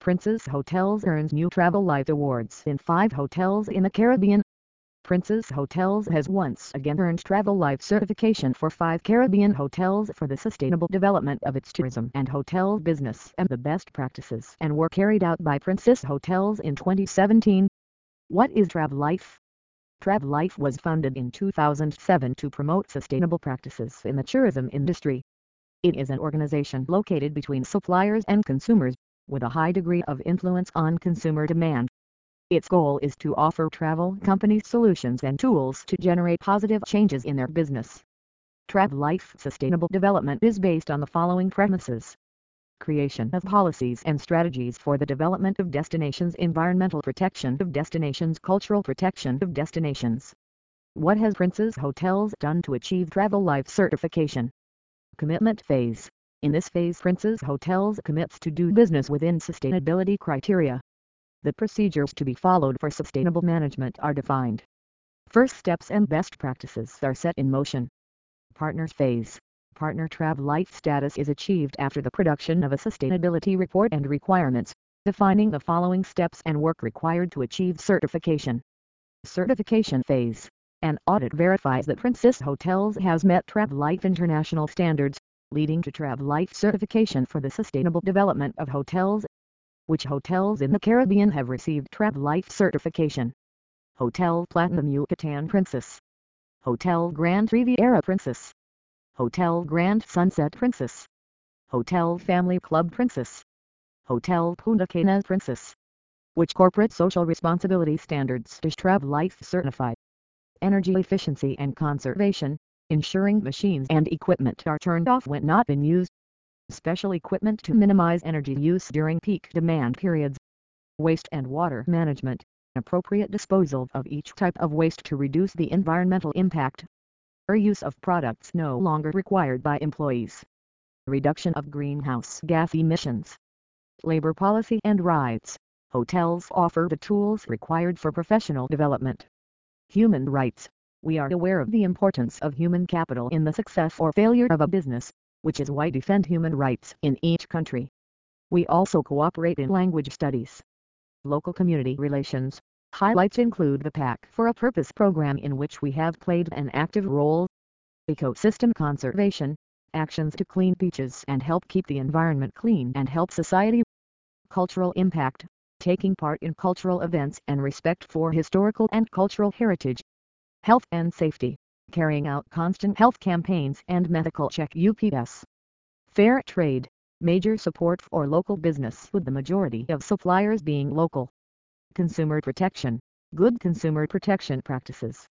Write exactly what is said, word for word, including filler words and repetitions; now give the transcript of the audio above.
Princess Hotels earns new Travel Life Awards in five hotels in the Caribbean. Princess Hotels has once again earned Travel Life certification for five Caribbean hotels for the sustainable development of its tourism and hotel business, and the best practices and were carried out by Princess Hotels in twenty seventeen. What is Travel Life? Travel Life was founded in two thousand seven to promote sustainable practices in the tourism industry. It is an organization located between suppliers and consumers, with a high degree of influence on consumer demand. Its goal is to offer travel companies solutions and tools to generate positive changes in their business. Travel Life Sustainable Development is based on the following premises: creation of policies and strategies for the development of destinations, environmental protection of destinations, cultural protection of destinations. What has Princess Hotels done to achieve Travel Life certification? Commitment phase. In this phase, Princess Hotels commits to do business within sustainability criteria. The procedures to be followed for sustainable management are defined. First steps and best practices are set in motion. Partners phase. Partner Travel Life status is achieved after the production of a sustainability report and requirements, defining the following steps and work required to achieve certification. Certification phase. An audit verifies that Princess Hotels has met Travel Life international standards, leading to Travel Life certification for the sustainable development of hotels. Which hotels in the Caribbean have received Travel Life certification? Hotel Platinum Yucatan Princess, Hotel Grand Riviera Princess, Hotel Grand Sunset Princess, Hotel Family Club Princess, Hotel Punta Cana Princess. Which corporate social responsibility standards is Travel Life certified? Energy efficiency and conservation, ensuring machines and equipment are turned off when not in use. Special equipment to minimize energy use during peak demand periods. Waste and water management, appropriate disposal of each type of waste to reduce the environmental impact. Or use of products no longer required by employees. Reduction of greenhouse gas emissions. Labor policy and rights. Hotels offer the tools required for professional development. Human rights. We are aware of the importance of human capital in the success or failure of a business, which is why we defend human rights in each country. We also cooperate in language studies. Local community relations. Highlights include the Pack for a Purpose program, in which we have played an active role. Ecosystem conservation. Actions to clean beaches and help keep the environment clean and help society. Cultural impact. Taking part in cultural events and respect for historical and cultural heritage. Health and safety. Carrying out constant health campaigns and medical check U P S. Fair trade. Major support for local business, with the majority of suppliers being local. Consumer protection. Good consumer protection practices.